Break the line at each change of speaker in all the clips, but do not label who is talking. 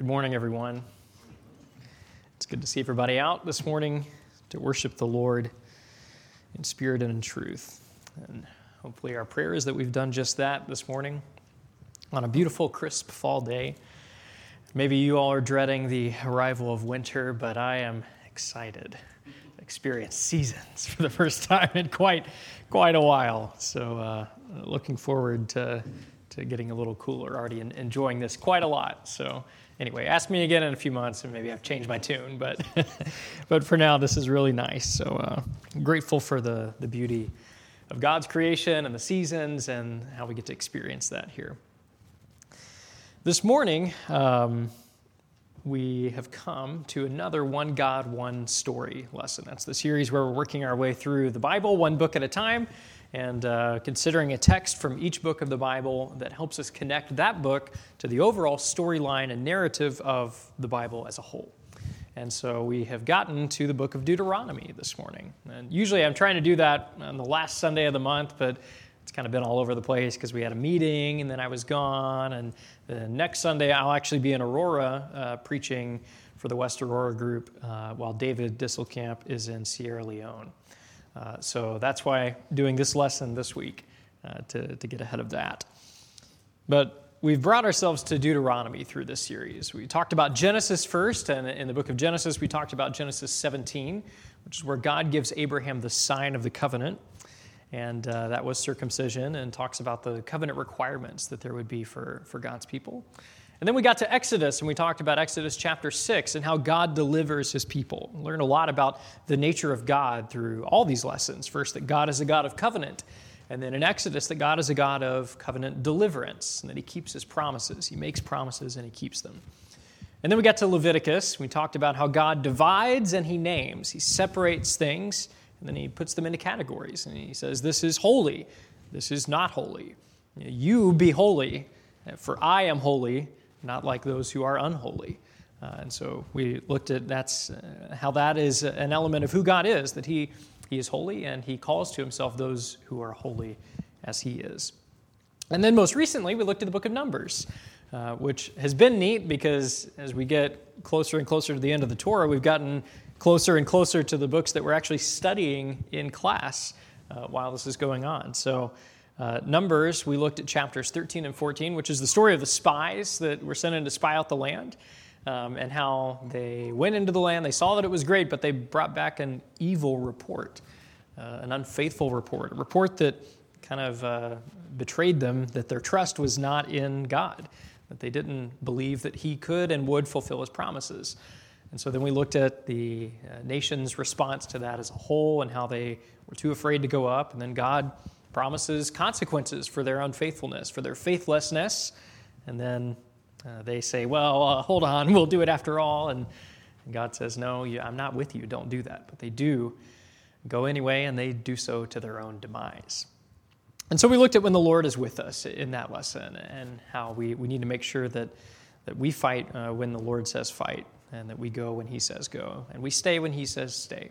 Good morning, everyone. It's good to see everybody out this morning to worship the Lord in spirit and in truth. And hopefully our prayer is that we've done just that this morning on a beautiful, crisp fall day. Maybe you all are dreading the arrival of winter, but I am excited to experience seasons for the first time in quite a while. So looking forward to getting a little cooler, already enjoying this quite a lot. So anyway, ask me again in a few months and maybe I've changed my tune, but but for now this is really nice. So grateful for the beauty of God's creation and the seasons and how we get to experience that here. This morning, we have come to another One God, One Story lesson. That's the series where we're working our way through the Bible, one book at a time, and considering a text from each book of the Bible that helps us connect that book to the overall storyline and narrative of the Bible as a whole. And so we have gotten to the book of Deuteronomy this morning. And usually I'm trying to do that on the last Sunday of the month, but it's kind of been all over the place because we had a meeting and then I was gone. And the next Sunday I'll actually be in Aurora preaching for the West Aurora group while David Disselkamp is in Sierra Leone. So that's why I'm doing this lesson this week to get ahead of that. But we've brought ourselves to Deuteronomy through this series. We talked about Genesis first, and in the book of Genesis, we talked about Genesis 17, which is where God gives Abraham the sign of the covenant, and that was circumcision, and talks about the covenant requirements that there would be for God's people. And then we got to Exodus, and we talked about Exodus chapter 6 and how God delivers his people. We learned a lot about the nature of God through all these lessons. First, that God is a God of covenant. And then in Exodus, that God is a God of covenant deliverance, and that he keeps his promises. He makes promises and he keeps them. And then we got to Leviticus. We talked about how God divides and he names. He separates things, and then he puts them into categories. And he says, this is holy. This is not holy. You be holy, for I am holy, not like those who are unholy. And so we looked at how that is an element of who God is, that he is holy and he calls to himself those who are holy as he is. And then most recently, we looked at the book of Numbers, which has been neat because as we get closer and closer to the end of the Torah, we've gotten closer and closer to the books that we're actually studying in class while this is going on. So Numbers, we looked at chapters 13 and 14, which is the story of the spies that were sent in to spy out the land, and how they went into the land. They saw that it was great, but they brought back an evil report, an unfaithful report, a report that kind of betrayed them, that their trust was not in God, that they didn't believe that he could and would fulfill his promises. And so then we looked at the nation's response to that as a whole and how they were too afraid to go up, and then God promises consequences for their unfaithfulness, for their faithlessness, and then they say, well, hold on, we'll do it after all, and God says, no, I'm not with you, don't do that. But they do go anyway, and they do so to their own demise. And so we looked at when the Lord is with us in that lesson, and how we need to make sure that we fight when the Lord says fight, and that we go when he says go, and we stay when he says stay.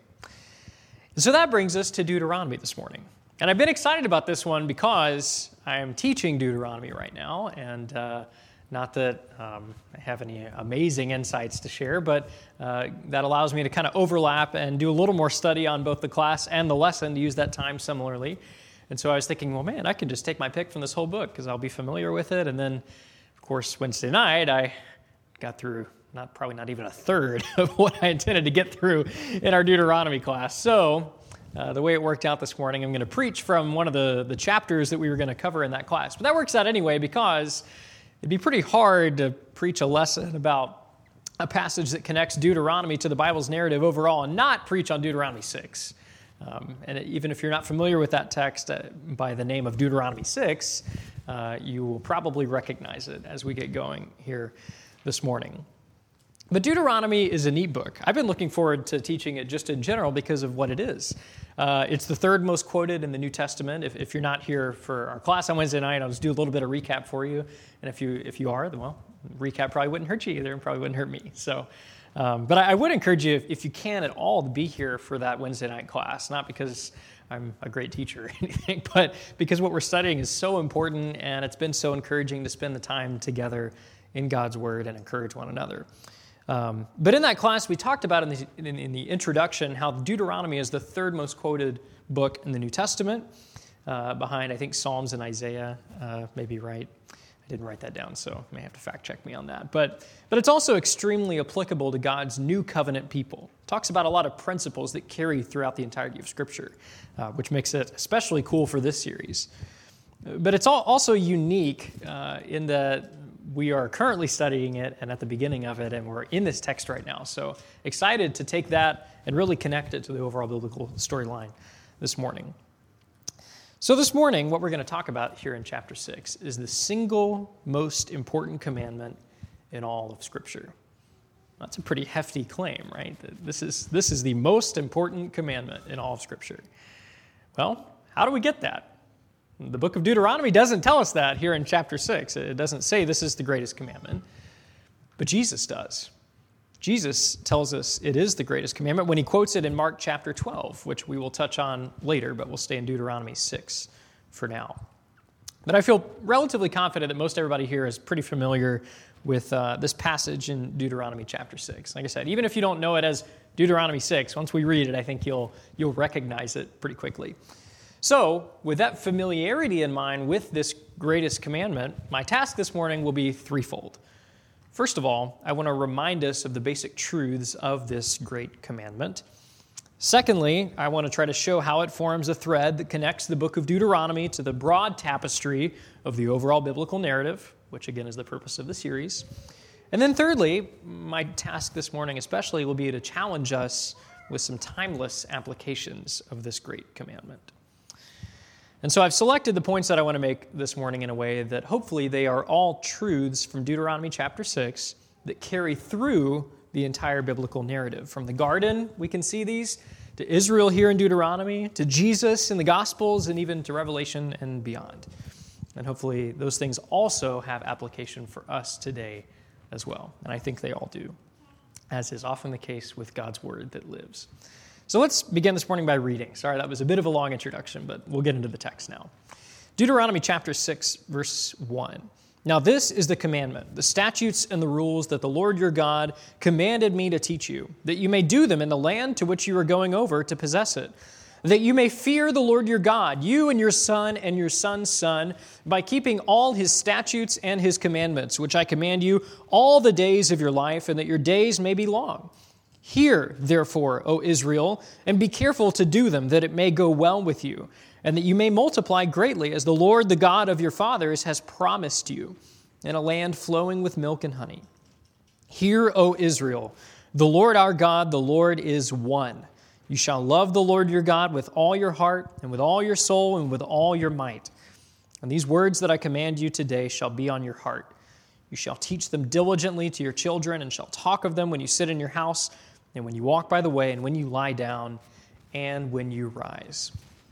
So that brings us to Deuteronomy this morning. And I've been excited about this one because I am teaching Deuteronomy right now, and not that I have any amazing insights to share, but that allows me to kind of overlap and do a little more study on both the class and the lesson to use that time similarly. And so I was thinking, well, man, I can just take my pick from this whole book because I'll be familiar with it. And then, of course, Wednesday night, I got through probably not even a third of what I intended to get through in our Deuteronomy class. So the way it worked out this morning, I'm going to preach from one of the chapters that we were going to cover in that class. But that works out anyway because it'd be pretty hard to preach a lesson about a passage that connects Deuteronomy to the Bible's narrative overall and not preach on Deuteronomy 6. And even if you're not familiar with that text by the name of Deuteronomy 6, you will probably recognize it as we get going here this morning. But Deuteronomy is a neat book. I've been looking forward to teaching it just in general because of what it is. It's the third most quoted in the New Testament. If you're not here for our class on Wednesday night, I'll just do a little bit of recap for you. And if you are, then well, recap probably wouldn't hurt you either and probably wouldn't hurt me. So, but I would encourage you, if you can at all, to be here for that Wednesday night class, not because I'm a great teacher or anything, but because what we're studying is so important and it's been so encouraging to spend the time together in God's Word and encourage one another. But in that class, we talked about in the introduction how Deuteronomy is the third most quoted book in the New Testament, behind, I think, Psalms and Isaiah, may be right. I didn't write that down, so you may have to fact check me on that. But it's also extremely applicable to God's new covenant people. It talks about a lot of principles that carry throughout the entirety of Scripture, which makes it especially cool for this series. But it's also unique in that we are currently studying it and at the beginning of it, and we're in this text right now. So excited to take that and really connect it to the overall biblical storyline this morning. So this morning, what we're going to talk about here in chapter 6 is the single most important commandment in all of Scripture. That's a pretty hefty claim, right? This is the most important commandment in all of Scripture. Well, how do we get that? The book of Deuteronomy doesn't tell us that here in chapter 6. It doesn't say this is the greatest commandment, but Jesus does. Jesus tells us it is the greatest commandment when he quotes it in Mark chapter 12, which we will touch on later, but we'll stay in Deuteronomy 6 for now. But I feel relatively confident that most everybody here is pretty familiar with this passage in Deuteronomy chapter 6. Like I said, even if you don't know it as Deuteronomy 6, once we read it, I think you'll recognize it pretty quickly. So, with that familiarity in mind with this greatest commandment, my task this morning will be threefold. First of all, I want to remind us of the basic truths of this great commandment. Secondly, I want to try to show how it forms a thread that connects the book of Deuteronomy to the broad tapestry of the overall biblical narrative, which again is the purpose of the series. And then thirdly, my task this morning especially will be to challenge us with some timeless applications of this great commandment. And so I've selected the points that I want to make this morning in a way that hopefully they are all truths from Deuteronomy chapter 6 that carry through the entire biblical narrative. From the garden, we can see these, to Israel here in Deuteronomy, to Jesus in the Gospels, and even to Revelation and beyond. And hopefully those things also have application for us today as well. And I think they all do, as is often the case with God's Word that lives. So let's begin this morning by reading. Sorry, that was a bit of a long introduction, but we'll get into the text now. Deuteronomy chapter 6, verse 1. Now this is the commandment, the statutes and the rules that the Lord your God commanded me to teach you, that you may do them in the land to which you are going over to possess it, that you may fear the Lord your God, you and your son's son, by keeping all his statutes and his commandments, which I command you all the days of your life, and that your days may be long. Hear, therefore, O Israel, and be careful to do them, that it may go well with you, and that you may multiply greatly, as the Lord, the God of your fathers, has promised you, in a land flowing with milk and honey. Hear, O Israel, the Lord our God, the Lord is one. You shall love the Lord your God with all your heart, and with all your soul, and with all your might. And these words that I command you today shall be on your heart. You shall teach them diligently to your children, and shall talk of them when you sit in your house, and when you walk by the way, and when you lie down, and when you rise.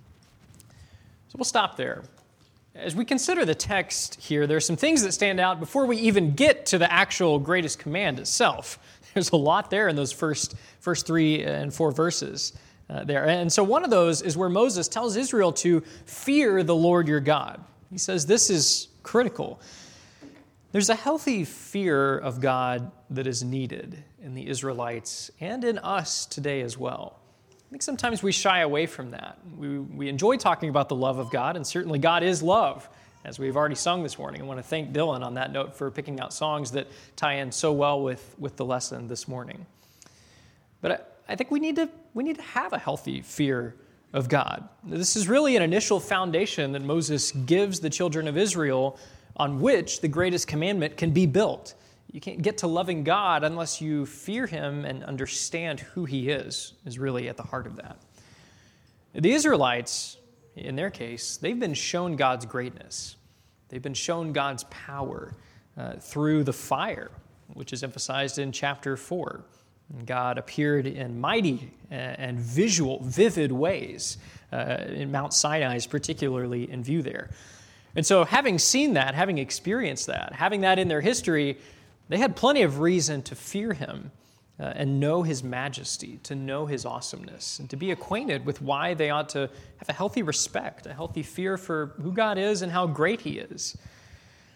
So we'll stop there. As we consider the text here, there are some things that stand out before we even get to the actual greatest command itself. There's a lot there in those first 3 and 4 verses there. And so one of those is where Moses tells Israel to fear the Lord your God. He says this is critical. There's a healthy fear of God that is needed in the Israelites and in us today as well. I think sometimes we shy away from that. We enjoy talking about the love of God, and certainly God is love, as we've already sung this morning. I want to thank Dylan on that note for picking out songs that tie in so well with the lesson this morning. But I think we need to have a healthy fear of God. This is really an initial foundation that Moses gives the children of Israel on which the greatest commandment can be built. You can't get to loving God unless you fear him and understand who he is really at the heart of that. The Israelites, in their case, they've been shown God's greatness. They've been shown God's power through the fire, which is emphasized in chapter 4. God appeared in mighty and vivid ways. In Mount Sinai is particularly in view there. And so having seen that, having experienced that, having that in their history, they had plenty of reason to fear him and know his majesty, to know his awesomeness, and to be acquainted with why they ought to have a healthy respect, a healthy fear for who God is and how great he is.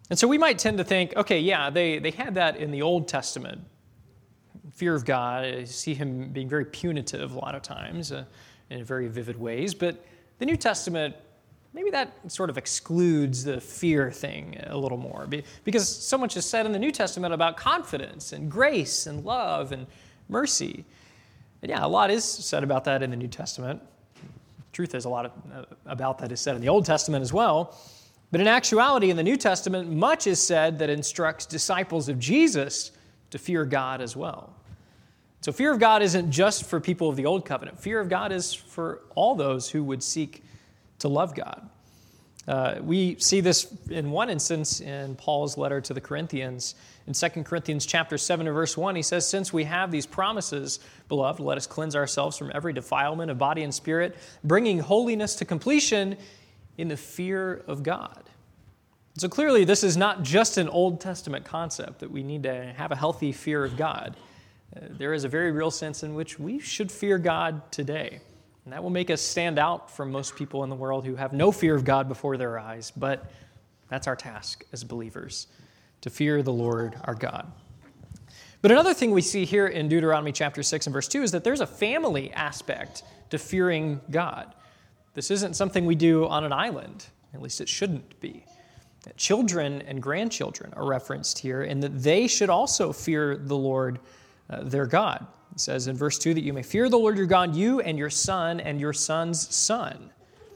And so we might tend to think, okay, yeah, they had that in the Old Testament. Fear of God, I see him being very punitive a lot of times in very vivid ways. But the New Testament, maybe that sort of excludes the fear thing a little more. Because so much is said in the New Testament about confidence and grace and love and mercy. And yeah, a lot is said about that in the New Testament. Truth is, a lot about that is said in the Old Testament as well. But in actuality, in the New Testament, much is said that instructs disciples of Jesus to fear God as well. So fear of God isn't just for people of the Old Covenant. Fear of God is for all those who would seek to love God. We see this in one instance in Paul's letter to the Corinthians. In 2 Corinthians chapter 7 and verse 1, he says, "Since we have these promises, beloved, let us cleanse ourselves from every defilement of body and spirit, bringing holiness to completion in the fear of God." So clearly, this is not just an Old Testament concept that we need to have a healthy fear of God. There is a very real sense in which we should fear God today. And that will make us stand out from most people in the world who have no fear of God before their eyes. But that's our task as believers, to fear the Lord our God. But another thing we see here in Deuteronomy chapter 6 and verse 2 is that there's a family aspect to fearing God. This isn't something we do on an island, at least it shouldn't be. Children and grandchildren are referenced here, and that they should also fear the Lord their God. It says in verse 2 that you may fear the Lord your God, you and your son and your son's son.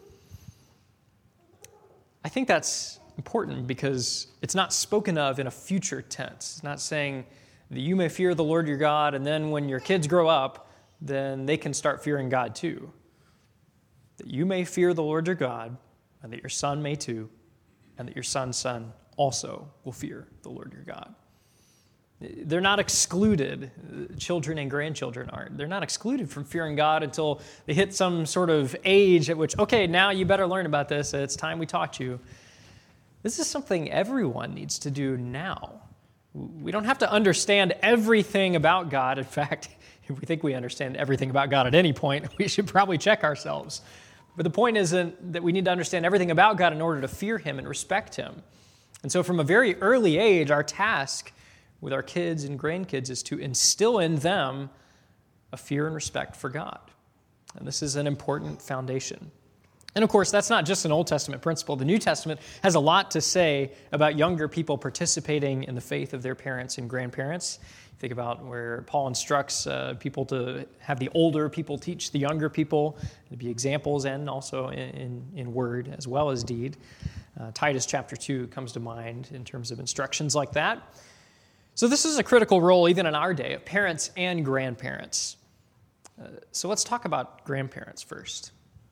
I think that's important because it's not spoken of in a future tense. It's not saying that you may fear the Lord your God, and then when your kids grow up, then they can start fearing God too. That you may fear the Lord your God, and that your son may too, and that your son's son also will fear the Lord your God. They're not excluded. Children and grandchildren aren't. They're not excluded from fearing God until they hit some sort of age at which, okay, now you better learn about this. It's time we taught you. This is something everyone needs to do now. We don't have to understand everything about God. In fact, if we think we understand everything about God at any point, we should probably check ourselves. But the point isn't that we need to understand everything about God in order to fear him and respect him. And so from a very early age, our task with our kids and grandkids is to instill in them a fear and respect for God. And this is an important foundation. And of course, that's not just an Old Testament principle. The New Testament has a lot to say about younger people participating in the faith of their parents and grandparents. Think about where Paul instructs people to have the older people teach the younger people, to be examples and also in word as well as deed. Titus chapter 2 comes to mind in terms of instructions like that. So this is a critical role even in our day of parents and grandparents. So let's talk about grandparents first.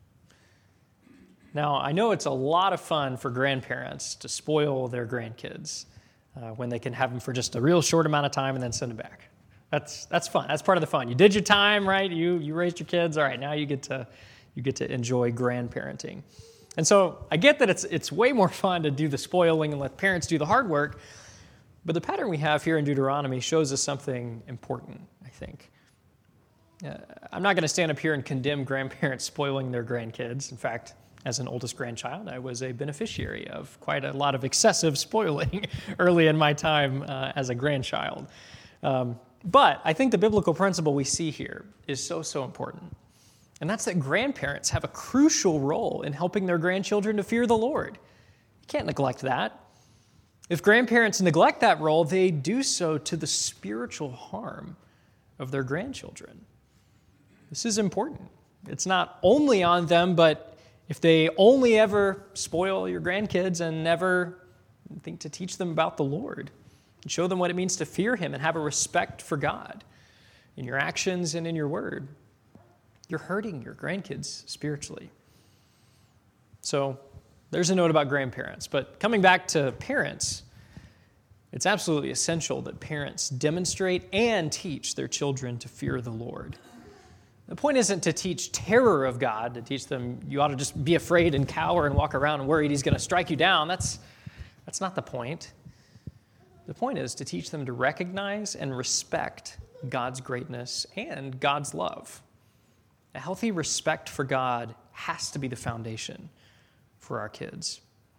Now, I know it's a lot of fun for grandparents to spoil their grandkids when they can have them for just a real short amount of time and then send them back. That's fun. That's part of the fun. You did your time, right? You raised your kids. All right, now you get to enjoy grandparenting. And so I get that it's way more fun to do the spoiling and let parents do the hard work. But the pattern we have here in Deuteronomy shows us something important, I think. I'm not going to stand up here and condemn grandparents spoiling their grandkids. In fact, as an oldest grandchild, I was a beneficiary of quite a lot of excessive spoiling early in my time as a grandchild. But I think the biblical principle we see here is so important. And that's that grandparents have a crucial role in helping their grandchildren to fear the Lord. You can't neglect that. If grandparents neglect that role, they do so to the spiritual harm of their grandchildren. This is important. It's not only on them, but if they only ever spoil your grandkids and never think to teach them about the Lord and show them what it means to fear him and have a respect for God in your actions and in your word, you're hurting your grandkids spiritually. So there's a note about grandparents. But coming back to parents, it's absolutely essential that parents demonstrate and teach their children to fear the Lord. The point isn't to teach terror of God, to teach them you ought to just be afraid and cower and walk around and worried he's going to strike you down. That's not the point. The point is to teach them to recognize and respect God's greatness and God's love. A healthy respect for God has to be the foundation for our kids.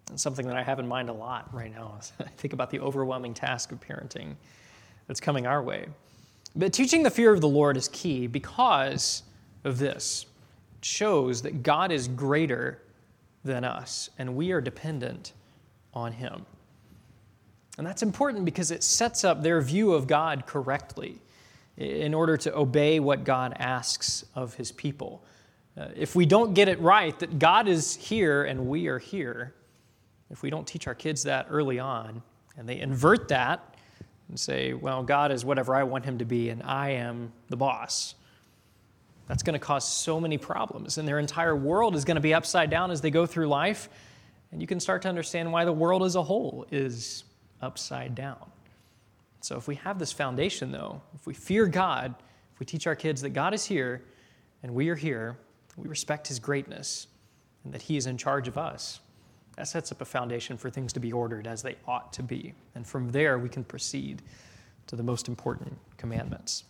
And something that I have in mind a lot right now as I think about the overwhelming task of parenting that's coming our way. But teaching the fear of the Lord is key because of this. It shows that God is greater than us, and we are dependent on Him. And that's important because it sets up their view of God correctly in order to obey what God asks of His people. If we don't get it right, that God is here and we are here, if we don't teach our kids that early on, and they invert that and say, well, God is whatever I want Him to be, and I am the boss, that's going to cause so many problems, and their entire world is going to be upside down as they go through life, and you can start to understand why the world as a whole is upside down. So if we have this foundation, though, if we fear God, if we teach our kids that God is here and we are here, we respect His greatness and that He is in charge of us, that sets up a foundation for things to be ordered as they ought to be. And from there, we can proceed to the most important commandments.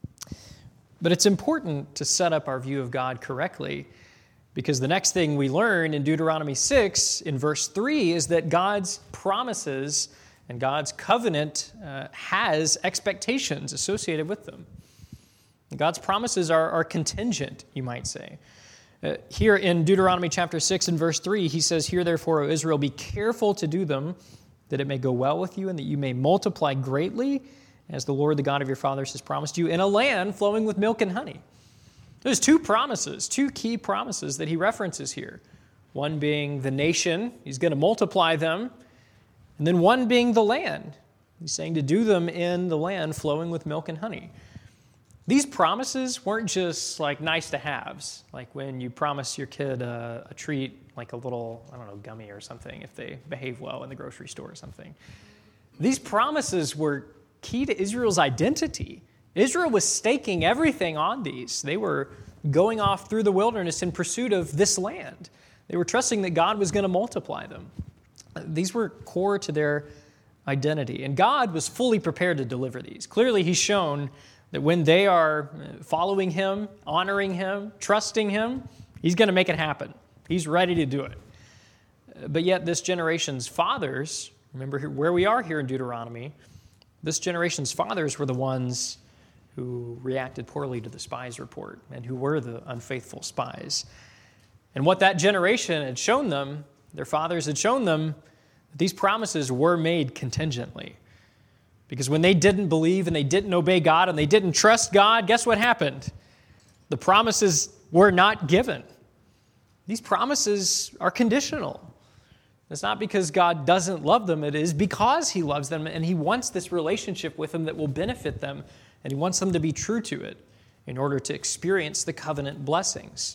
But it's important to set up our view of God correctly, because the next thing we learn in Deuteronomy 6, in verse 3, is that God's promises and God's covenant has expectations associated with them. God's promises are contingent, you might say. Here in Deuteronomy chapter 6 and verse 3, he says, "Hear therefore, O Israel, be careful to do them, that it may go well with you, and that you may multiply greatly, as the Lord, the God of your fathers, has promised you, in a land flowing with milk and honey." There's two key promises that he references here. One being the nation, he's going to multiply them, and then one being the land. He's saying to do them in the land flowing with milk and honey. These promises weren't just like nice to haves, like when you promise your kid a treat, like a little, gummy or something, if they behave well in the grocery store or something. These promises were key to Israel's identity. Israel was staking everything on these. They were going off through the wilderness in pursuit of this land. They were trusting that God was going to multiply them. These were core to their identity, and God was fully prepared to deliver these. Clearly, He's shown that when they are following Him, honoring Him, trusting Him, He's going to make it happen. He's ready to do it. But yet this generation's fathers, remember where we are here in Deuteronomy, this generation's fathers were the ones who reacted poorly to the spies report and who were the unfaithful spies. And what that generation had shown them, their fathers had shown them, that these promises were made contingently. Because when they didn't believe and they didn't obey God and they didn't trust God, guess what happened? The promises were not given. These promises are conditional. It's not because God doesn't love them. It is because He loves them and He wants this relationship with them that will benefit them, and He wants them to be true to it in order to experience the covenant blessings.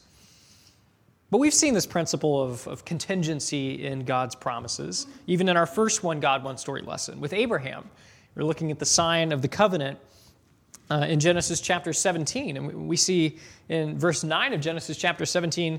But we've seen this principle of contingency in God's promises, even in our first One God, One Story lesson with Abraham. We're looking at the sign of the covenant in Genesis chapter 17. And we see in verse 9 of Genesis chapter 17,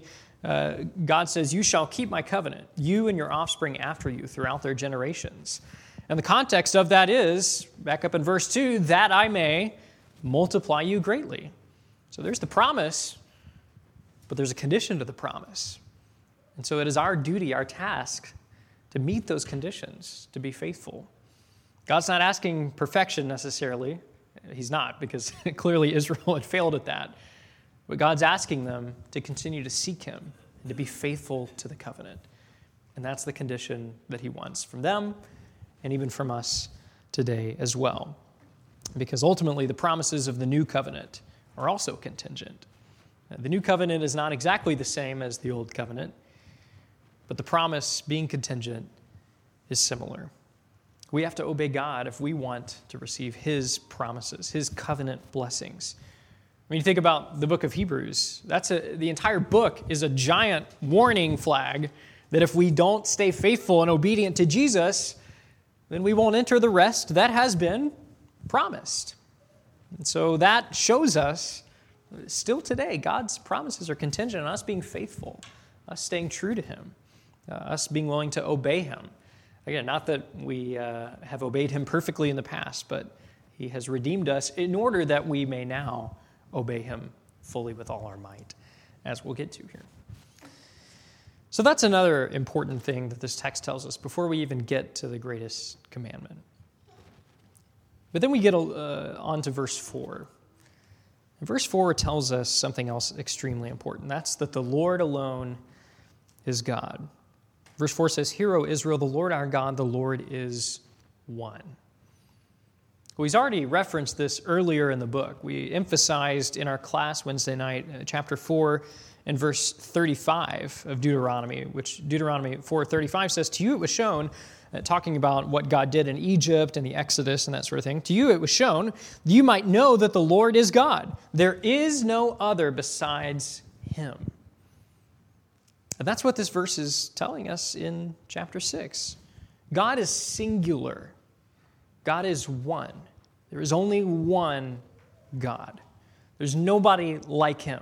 God says, "You shall keep my covenant, you and your offspring after you throughout their generations." And the context of that is, back up in verse 2, "that I may multiply you greatly." So there's the promise, but there's a condition to the promise. And so it is our duty, our task, to meet those conditions, to be faithful. God's not asking perfection necessarily. He's not, because clearly Israel had failed at that. But God's asking them to continue to seek Him and to be faithful to the covenant. And that's the condition that He wants from them and even from us today as well. Because ultimately the promises of the new covenant are also contingent. The new covenant is not exactly the same as the old covenant, but the promise being contingent is similar. We have to obey God if we want to receive His promises, His covenant blessings. When you think about the book of Hebrews, the entire book is a giant warning flag that if we don't stay faithful and obedient to Jesus, then we won't enter the rest that has been promised. And so that shows us, still today, God's promises are contingent on us being faithful, us staying true to Him, us being willing to obey Him. Again, not that we have obeyed Him perfectly in the past, but He has redeemed us in order that we may now obey Him fully with all our might, as we'll get to here. So that's another important thing that this text tells us before we even get to the greatest commandment. But then we get on to verse 4. And verse 4 tells us something else extremely important. That's that the Lord alone is God. Verse 4 says, "Hear, O Israel, the Lord our God, the Lord is one." Well, he's already referenced this earlier in the book. We emphasized in our class Wednesday night, chapter 4 and verse 35 of Deuteronomy, which Deuteronomy 4:35 says, "To you it was shown," talking about what God did in Egypt and the Exodus and that sort of thing, "To you it was shown, you might know that the Lord is God. There is no other besides him." And that's what this verse is telling us in chapter 6. God is singular. God is one. There is only one God. There's nobody like him.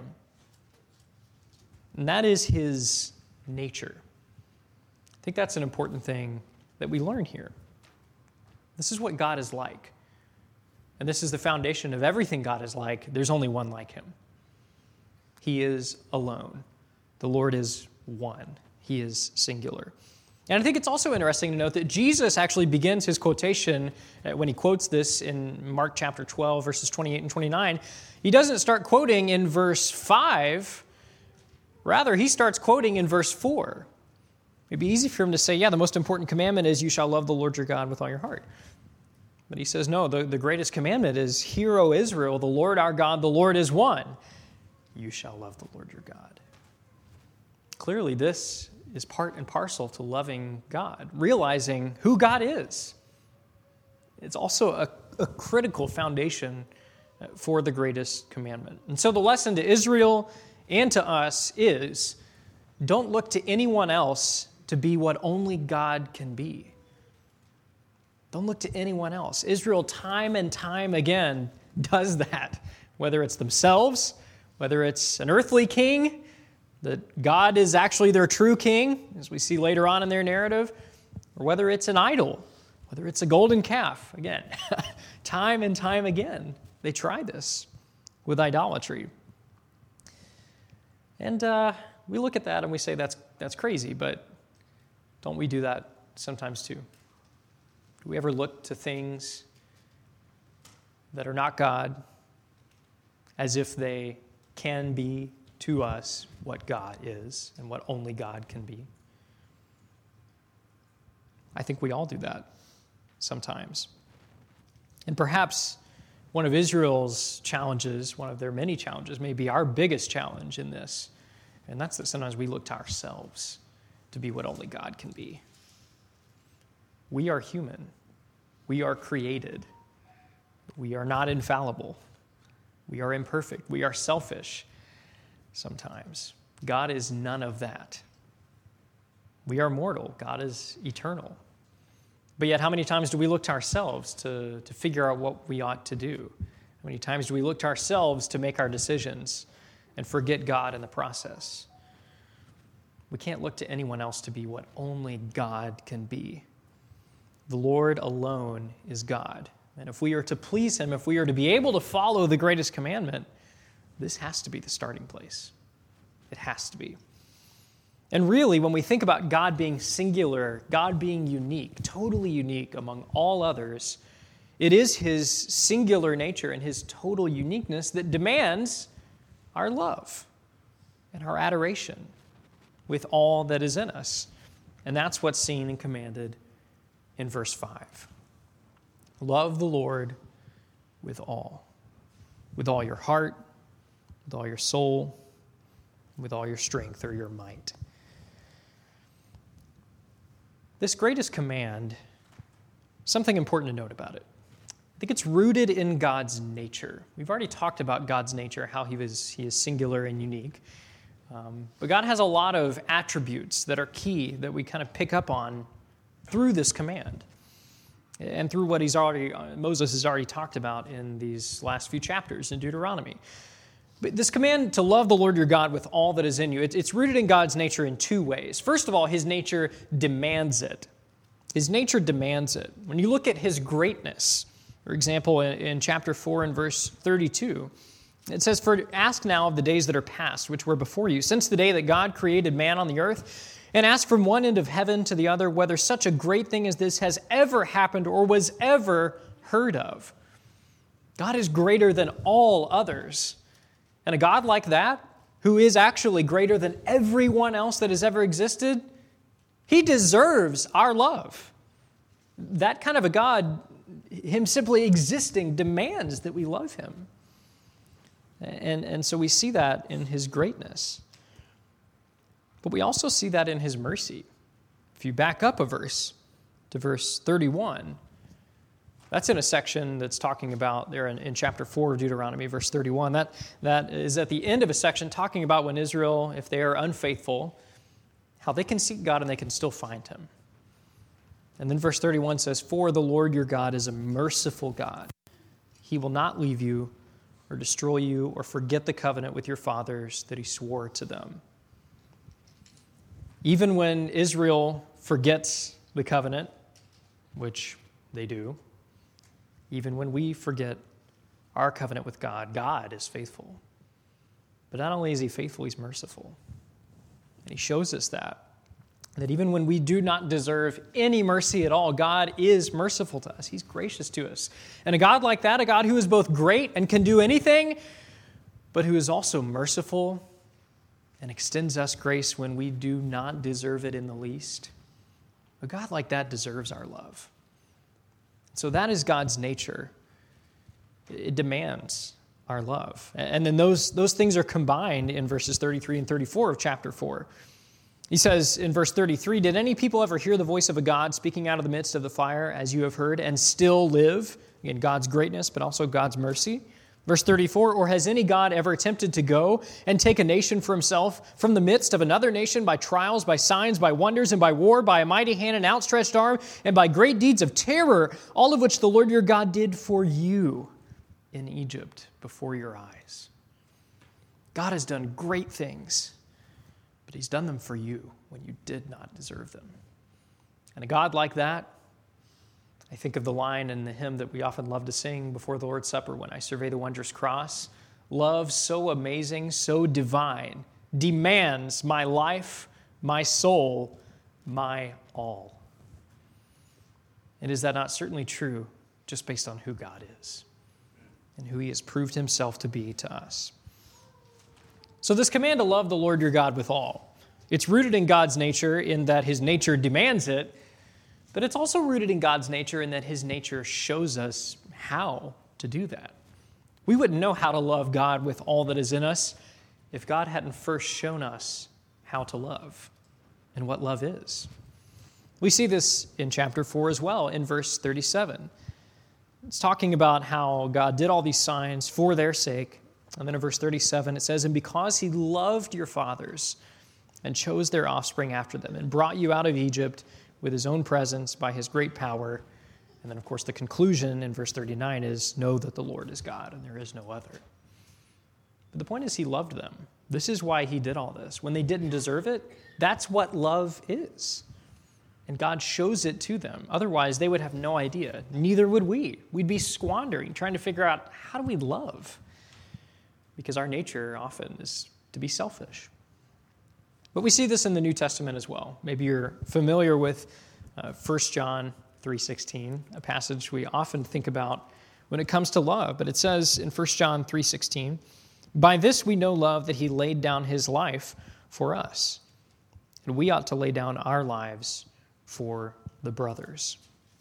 And that is his nature. I think that's an important thing that we learn here. This is what God is like. And this is the foundation of everything God is like. There's only one like him. He is alone. The Lord is one. He is singular. And I think it's also interesting to note that Jesus actually begins his quotation when he quotes this in Mark chapter 12, verses 28 and 29. He doesn't start quoting in verse 5. Rather, he starts quoting in verse 4. It'd be easy for him to say, yeah, the most important commandment is you shall love the Lord your God with all your heart. But he says, no, the greatest commandment is, "Hear, O Israel, the Lord our God, the Lord is one. You shall love the Lord your God." Clearly, this is part and parcel to loving God, realizing who God is. It's also a critical foundation for the greatest commandment. And so the lesson to Israel and to us is, don't look to anyone else to be what only God can be. Don't look to anyone else. Israel time and time again does that, whether it's themselves, whether it's an earthly king, that God is actually their true king, as we see later on in their narrative, or whether it's an idol, whether it's a golden calf. Again, time and time again, they try this with idolatry. And we look at that and we say that's crazy, but don't we do that sometimes too? Do we ever look to things that are not God as if they can be to us what God is and what only God can be? I think we all do that sometimes. And perhaps one of Israel's challenges, one of their many challenges, may be our biggest challenge in this. And that's that sometimes we look to ourselves to be what only God can be. We are human. We are created. We are not infallible. We are imperfect. We are selfish sometimes. God is none of that. We are mortal. God is eternal. But yet, how many times do we look to ourselves to figure out what we ought to do? How many times do we look to ourselves to make our decisions and forget God in the process? We can't look to anyone else to be what only God can be. The Lord alone is God. And if we are to please him, if we are to be able to follow the greatest commandment, this has to be the starting place. It has to be. And really, when we think about God being singular, God being unique, totally unique among all others, it is his singular nature and his total uniqueness that demands our love and our adoration with all that is in us. And that's what's seen and commanded in verse 5. Love the Lord with all your heart, with all your soul, with all your strength or your might. This greatest command, something important to note about it. I think it's rooted in God's nature. We've already talked about God's nature, how he is singular and unique. But God has a lot of attributes that are key that we kind of pick up on through this command and through what Moses has already talked about in these last few chapters in Deuteronomy. But this command to love the Lord your God with all that is in you, it's rooted in God's nature in two ways. First of all, his nature demands it. His nature demands it. When you look at his greatness, for example, in chapter 4 and verse 32, it says, "For ask now of the days that are past, which were before you, since the day that God created man on the earth, and ask from one end of heaven to the other whether such a great thing as this has ever happened or was ever heard of. God is greater than all others. And a God like that, who is actually greater than everyone else that has ever existed, he deserves our love. That kind of a God, him simply existing, demands that we love him. And so we see that in his greatness. But we also see that in his mercy. If you back up a verse to verse 31, that's in a section that's talking about there in chapter 4 of Deuteronomy, verse 31. That is at the end of a section talking about when Israel, if they are unfaithful, how they can seek God and they can still find him. And then verse 31 says, "For the Lord your God is a merciful God. He will not leave you or destroy you or forget the covenant with your fathers that he swore to them." Even when Israel forgets the covenant, which they do, even when we forget our covenant with God, God is faithful. But not only is he faithful, he's merciful. And he shows us that even when we do not deserve any mercy at all, God is merciful to us. He's gracious to us. And a God like that, a God who is both great and can do anything, but who is also merciful and extends us grace when we do not deserve it in the least, a God like that deserves our love. So that is God's nature. It demands our love. And then those things are combined in verses 33 and 34 of chapter 4. He says in verse 33, "Did any people ever hear the voice of a God speaking out of the midst of the fire, as you have heard, and still live?" Again, God's greatness, but also God's mercy. Verse 34, "Or has any God ever attempted to go and take a nation for himself from the midst of another nation by trials, by signs, by wonders, and by war, by a mighty hand and outstretched arm, and by great deeds of terror, all of which the Lord your God did for you in Egypt before your eyes?" God has done great things, but he's done them for you when you did not deserve them. And a God like that, I think of the line in the hymn that we often love to sing before the Lord's Supper, "When I survey the wondrous cross," love so amazing, so divine, demands my life, my soul, my all. And is that not certainly true just based on who God is and who he has proved himself to be to us? So this command to love the Lord your God with all, it's rooted in God's nature in that his nature demands it, but it's also rooted in God's nature in that his nature shows us how to do that. We wouldn't know how to love God with all that is in us if God hadn't first shown us how to love and what love is. We see this in chapter 4 as well, in verse 37. It's talking about how God did all these signs for their sake. And then in verse 37, it says, "And because he loved your fathers and chose their offspring after them and brought you out of Egypt with his own presence by his great power." And then, of course, the conclusion in verse 39 is, "Know that the Lord is God and there is no other." But the point is he loved them. This is why he did all this. When they didn't deserve it, that's what love is. And God shows it to them. Otherwise, they would have no idea. Neither would we. We'd be squandering, trying to figure out, how do we love? Because our nature often is to be selfish. But we see this in the New Testament as well. Maybe you're familiar with 1 John 3:16, a passage we often think about when it comes to love. But it says in 1 John 3:16, "By this we know love, that he laid down his life for us. And we ought to lay down our lives for the brothers."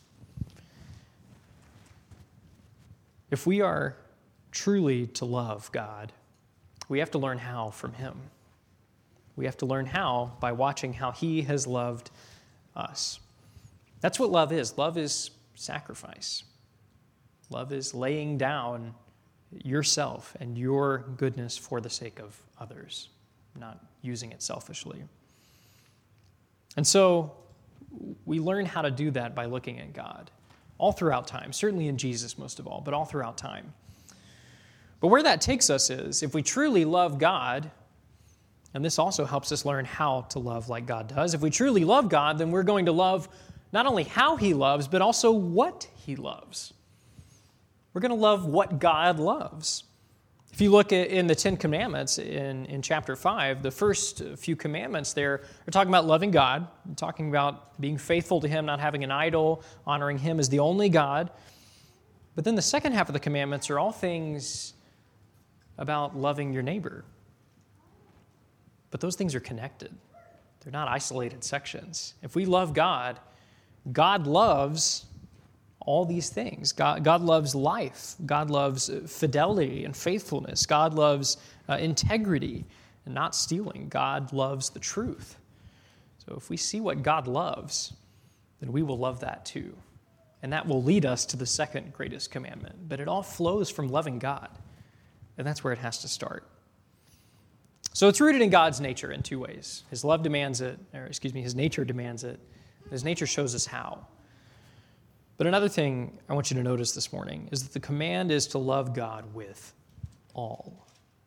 If we are truly to love God, we have to learn how from him. We have to learn how by watching how he has loved us. That's what love is. Love is sacrifice. Love is laying down yourself and your goodness for the sake of others, not using it selfishly. And so we learn how to do that by looking at God all throughout time, certainly in Jesus most of all, but all throughout time. But where that takes us is, if we truly love God, and this also helps us learn how to love like God does. If we truly love God, then we're going to love not only how he loves, but also what he loves. We're going to love what God loves. If you look in the Ten Commandments in chapter 5, the first few commandments there are talking about loving God, talking about being faithful to Him, not having an idol, honoring Him as the only God. But then the second half of the commandments are all things about loving your neighbor. But those things are connected. They're not isolated sections. If we love God, God loves all these things. God loves life. God loves fidelity and faithfulness. God loves integrity and not stealing. God loves the truth. So if we see what God loves, then we will love that too. And that will lead us to the second greatest commandment. But it all flows from loving God. And that's where it has to start. So it's rooted in God's nature in two ways. His love demands it, His nature demands it. His nature shows us how. But another thing I want you to notice this morning is that the command is to love God with all.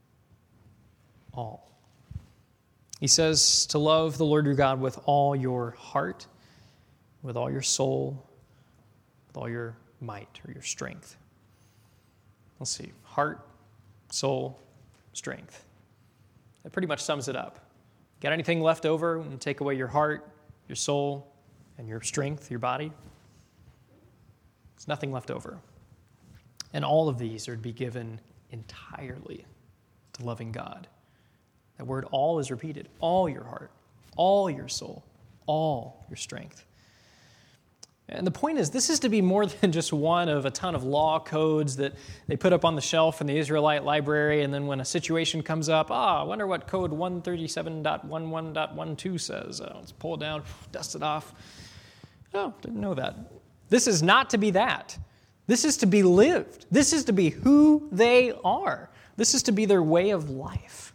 All. He says to love the Lord your God with all your heart, with all your soul, with all your might or your strength. Let's see. Heart, soul, strength. That pretty much sums it up. Got anything left over when you take away your heart, your soul, and your strength, your body? There's nothing left over. And all of these are to be given entirely to loving God. That word all is repeated. All your heart, all your soul, all your strength. And the point is, this is to be more than just one of a ton of law codes that they put up on the shelf in the Israelite library, and then when a situation comes up, I wonder what code 137.11.12 says. Let's pull it down, dust it off. Oh, didn't know that. This is not to be that. This is to be lived. This is to be who they are. This is to be their way of life.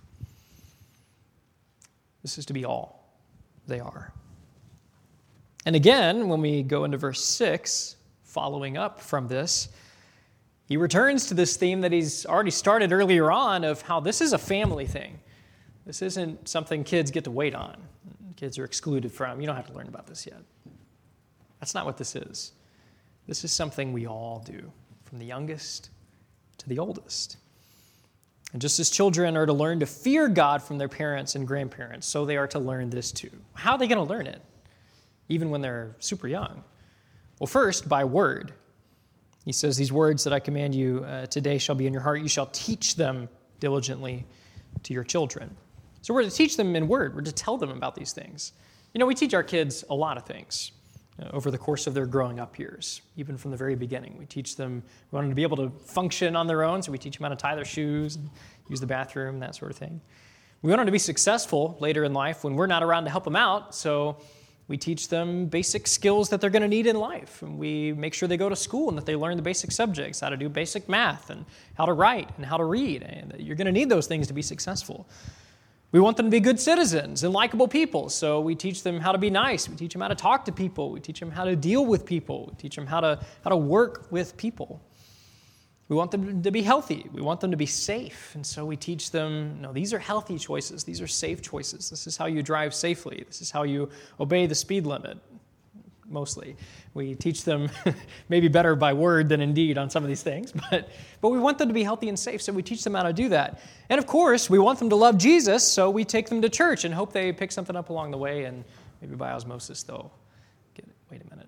This is to be all they are. And again, when we go into verse 6, following up from this, he returns to this theme that he's already started earlier on of how this is a family thing. This isn't something kids get to wait on. Kids are excluded from. You don't have to learn about this yet. That's not what this is. This is something we all do, from the youngest to the oldest. And just as children are to learn to fear God from their parents and grandparents, so they are to learn this too. How are they going to learn it, even when they're super young? Well, first, by word. He says, these words that I command you today shall be in your heart. You shall teach them diligently to your children. So we're to teach them in word. We're to tell them about these things. You know, we teach our kids a lot of things over the course of their growing up years, even from the very beginning. We teach them, we want them to be able to function on their own, so we teach them how to tie their shoes and use the bathroom, that sort of thing. We want them to be successful later in life when we're not around to help them out, so we teach them basic skills that they're going to need in life. And we make sure they go to school and that they learn the basic subjects, how to do basic math and how to write and how to read. And you're going to need those things to be successful. We want them to be good citizens and likable people, so we teach them how to be nice. We teach them how to talk to people. We teach them how to deal with people. We teach them how to work with people. We want them to be healthy. We want them to be safe, and so we teach them, no, these are healthy choices. These are safe choices. This is how you drive safely. This is how you obey the speed limit, mostly. We teach them maybe better by word than in deed on some of these things, but we want them to be healthy and safe, so we teach them how to do that. And of course, we want them to love Jesus, so we take them to church and hope they pick something up along the way, and maybe by osmosis they'll get it. Wait a minute.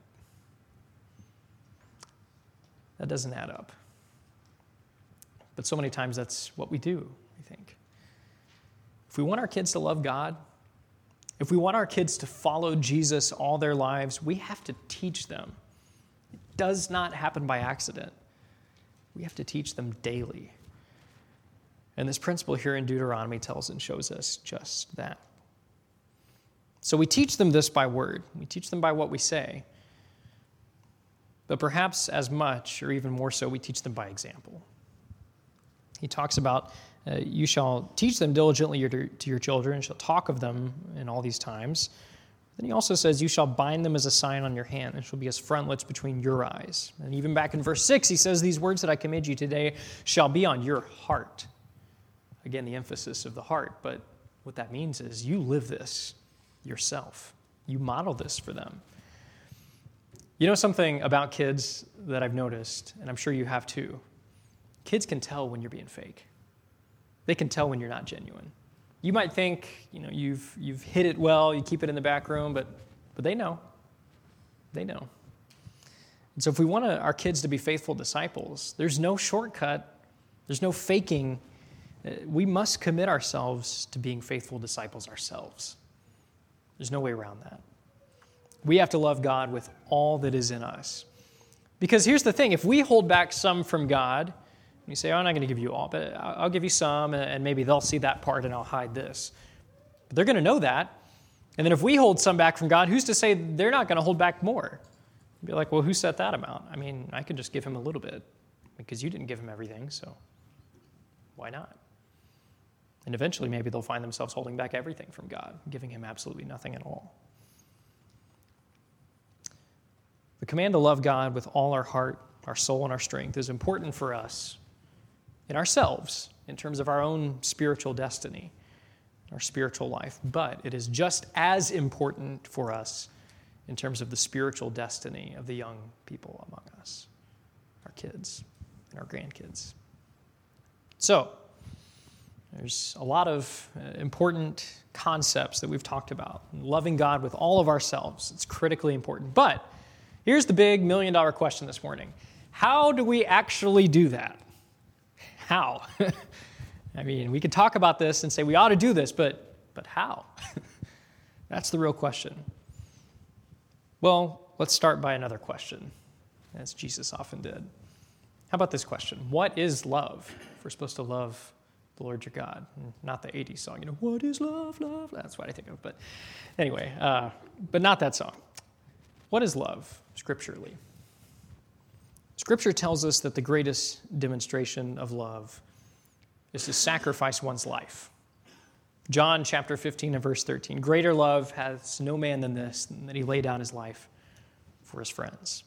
That doesn't add up. But so many times that's what we do, I think. If we want our kids to love God, if we want our kids to follow Jesus all their lives, we have to teach them. It does not happen by accident. We have to teach them daily. And this principle here in Deuteronomy tells and shows us just that. So we teach them this by word. We teach them by what we say. But perhaps as much, or even more so, we teach them by example. He talks about, you shall teach them diligently to your children, and shall talk of them in all these times. Then he also says, you shall bind them as a sign on your hand, and shall be as frontlets between your eyes. And even back in verse 6, he says, these words that I command you today shall be on your heart. Again, the emphasis of the heart, but what that means is you live this yourself. You model this for them. You know something about kids that I've noticed, and I'm sure you have too? Kids can tell when you're being fake. They can tell when you're not genuine. You might think, you've hid it well, you keep it in the back room, but they know. They know. And so if we want our kids to be faithful disciples, there's no shortcut. There's no faking. We must commit ourselves to being faithful disciples ourselves. There's no way around that. We have to love God with all that is in us. Because here's the thing, if we hold back some from God, you say, I'm not going to give you all, but I'll give you some, and maybe they'll see that part and I'll hide this. But they're going to know that. And then if we hold some back from God, who's to say they're not going to hold back more? You'd be like, well, who set that amount? I mean, I could just give him a little bit because you didn't give him everything, so why not? And eventually maybe they'll find themselves holding back everything from God, giving him absolutely nothing at all. The command to love God with all our heart, our soul, and our strength is important for us in ourselves, in terms of our own spiritual destiny, our spiritual life. But it is just as important for us in terms of the spiritual destiny of the young people among us, our kids and our grandkids. So, there's a lot of important concepts that we've talked about. Loving God with all of ourselves, it's critically important. But here's the big $1 million question this morning. How do we actually do that? How? I mean, we could talk about this and say we ought to do this, but how? That's the real question. Well, let's start by another question, as Jesus often did. How about this question? What is love? If we're supposed to love the Lord your God, not the 80s song, what is love, love? That's what I think of, but anyway, but not that song. What is love, scripturally? Scripture tells us that the greatest demonstration of love is to sacrifice one's life. John chapter 15 and verse 13, greater love has no man than this, than that he lay down his life for his friends.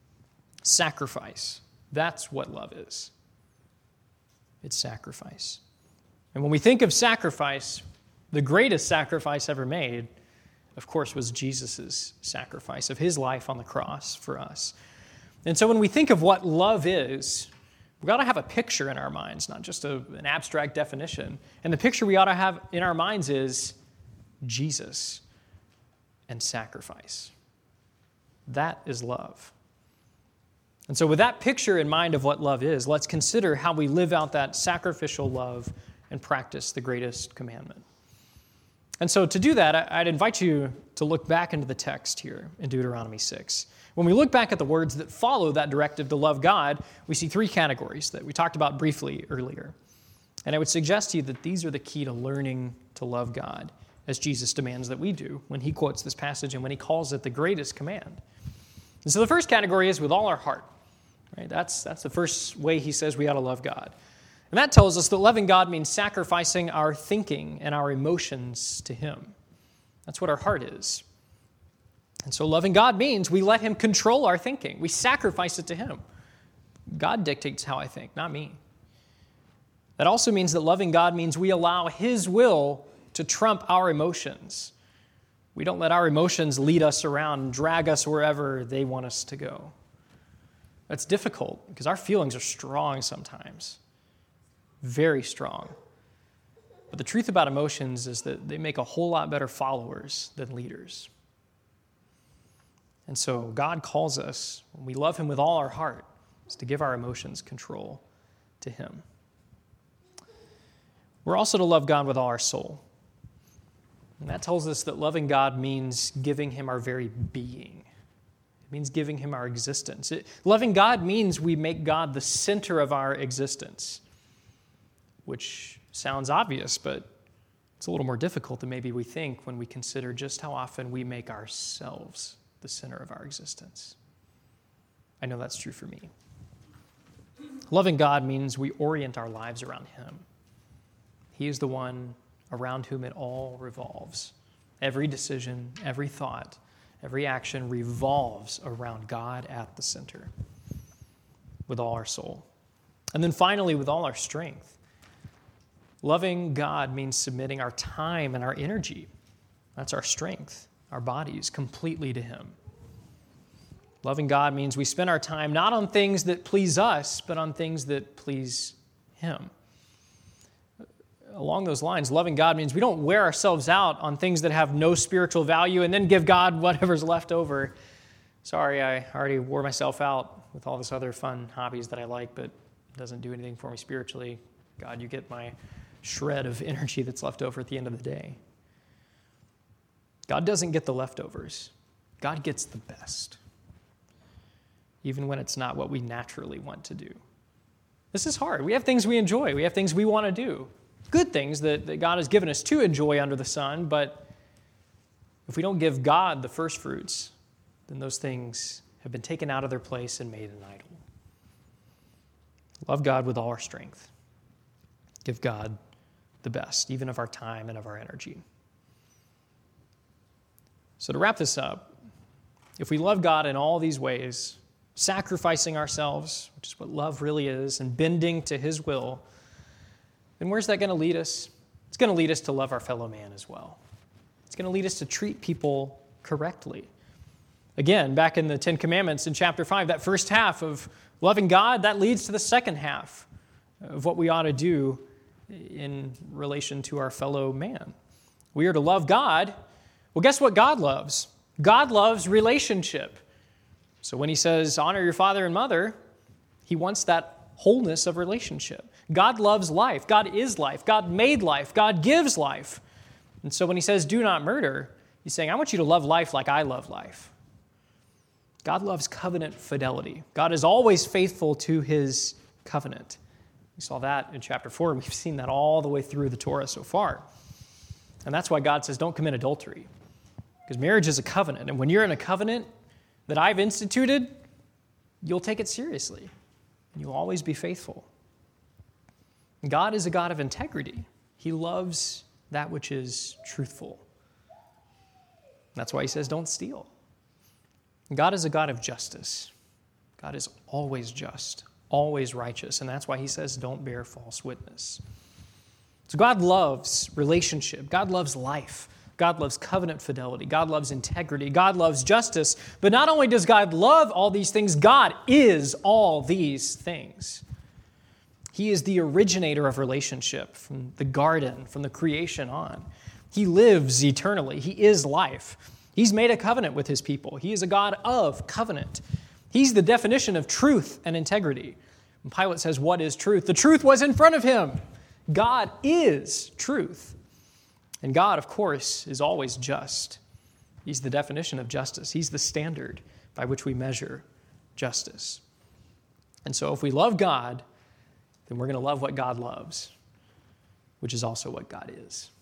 Sacrifice, that's what love is. It's sacrifice. And when we think of sacrifice, the greatest sacrifice ever made, of course, was Jesus' sacrifice of his life on the cross for us. And so when we think of what love is, we've got to have a picture in our minds, not just an abstract definition. And the picture we ought to have in our minds is Jesus and sacrifice. That is love. And so with that picture in mind of what love is, let's consider how we live out that sacrificial love and practice the greatest commandment. And so to do that, I'd invite you to look back into the text here in Deuteronomy 6. When we look back at the words that follow that directive to love God, we see three categories that we talked about briefly earlier. And I would suggest to you that these are the key to learning to love God, as Jesus demands that we do when he quotes this passage and when he calls it the greatest command. And so the first category is with all our heart. Right? That's the first way he says we ought to love God. And that tells us that loving God means sacrificing our thinking and our emotions to him. That's what our heart is. And so loving God means we let him control our thinking. We sacrifice it to him. God dictates how I think, not me. That also means that loving God means we allow his will to trump our emotions. We don't let our emotions lead us around and drag us wherever they want us to go. That's difficult because our feelings are strong sometimes. Very strong. But the truth about emotions is that they make a whole lot better followers than leaders. And so God calls us, when we love him with all our heart, is to give our emotions control to him. We're also to love God with all our soul. And that tells us that loving God means giving him our very being. It means giving him our existence. Loving God means we make God the center of our existence, which sounds obvious, but it's a little more difficult than maybe we think when we consider just how often we make ourselves the center of our existence. I know that's true for me. Loving God means we orient our lives around him. He is the one around whom it all revolves. Every decision, every thought, every action revolves around God at the center with all our soul. And then finally, with all our strength. Loving God means submitting our time and our energy. That's our strength, our bodies, completely to him. Loving God means we spend our time not on things that please us, but on things that please him. along those lines, loving God means we don't wear ourselves out on things that have no spiritual value and then give God whatever's left over. Sorry, I already wore myself out with all this other fun hobbies that I like, but it doesn't do anything for me spiritually. God, you get my shred of energy that's left over at the end of the day. God doesn't get the leftovers. God gets the best, even when it's not what we naturally want to do. This is hard. We have things we enjoy. We have things we want to do. Good things that God has given us to enjoy under the sun, but if we don't give God the first fruits, then those things have been taken out of their place and made an idol. Love God with all our strength. Give God the best, even of our time and of our energy. So to wrap this up, if we love God in all these ways, sacrificing ourselves, which is what love really is, and bending to His will, then where's that going to lead us? It's going to lead us to love our fellow man as well. It's going to lead us to treat people correctly. Again, back in the Ten Commandments in chapter 5, that first half of loving God, that leads to the second half of what we ought to do in relation to our fellow man. We are to love God. Well, guess what God loves? God loves relationship. So when He says, honor your father and mother, He wants that wholeness of relationship. God loves life. God is life. God made life. God gives life. And so when He says, do not murder, He's saying, I want you to love life like I love life. God loves covenant fidelity. God is always faithful to His covenant. We saw that in chapter 4. We've seen that all the way through the Torah so far. And that's why God says, don't commit adultery. Because marriage is a covenant. And when you're in a covenant that I've instituted, you'll take it seriously. And you'll always be faithful. God is a God of integrity. He loves that which is truthful. That's why He says, don't steal. God is a God of justice. God is always just, always righteous. And that's why He says, don't bear false witness. So God loves relationship. God loves life. God loves covenant fidelity. God loves integrity. God loves justice. But not only does God love all these things, God is all these things. He is the originator of relationship from the garden, from the creation on. He lives eternally. He is life. He's made a covenant with His people. He is a God of covenant. He's the definition of truth and integrity. When Pilate says, what is truth? The truth was in front of Him. God is truth. And God, of course, is always just. He's the definition of justice. He's the standard by which we measure justice. And so if we love God, then we're going to love what God loves, which is also what God is.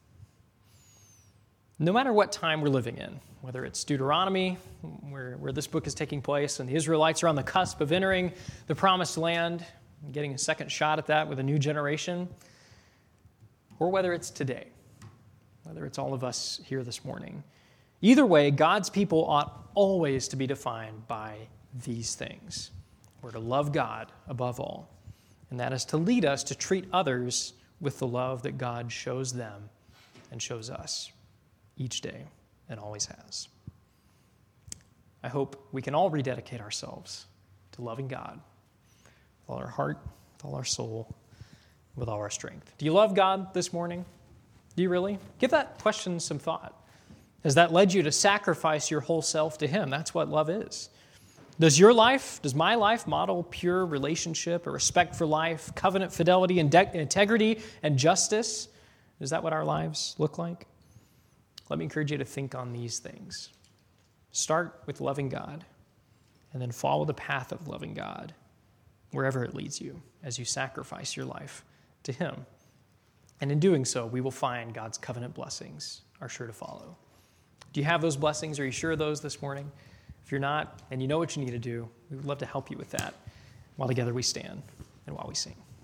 No matter what time we're living in, whether it's Deuteronomy, where this book is taking place, and the Israelites are on the cusp of entering the promised land, and getting a second shot at that with a new generation, or whether it's today, whether it's all of us here this morning. Either way, God's people ought always to be defined by these things. We're to love God above all, and that is to lead us to treat others with the love that God shows them and shows us each day and always has. I hope we can all rededicate ourselves to loving God with all our heart, with all our soul, with all our strength. Do you love God this morning? Do you really? Give that question some thought. Has that led you to sacrifice your whole self to Him? That's what love is. Does my life model pure relationship, a respect for life, covenant fidelity, integrity, and justice? Is that what our lives look like? Let me encourage you to think on these things. Start with loving God, and then follow the path of loving God wherever it leads you as you sacrifice your life to Him. And in doing so, we will find God's covenant blessings are sure to follow. Do you have those blessings? Are you sure of those this morning? If you're not, and you know what you need to do, we would love to help you with that while together we stand and while we sing.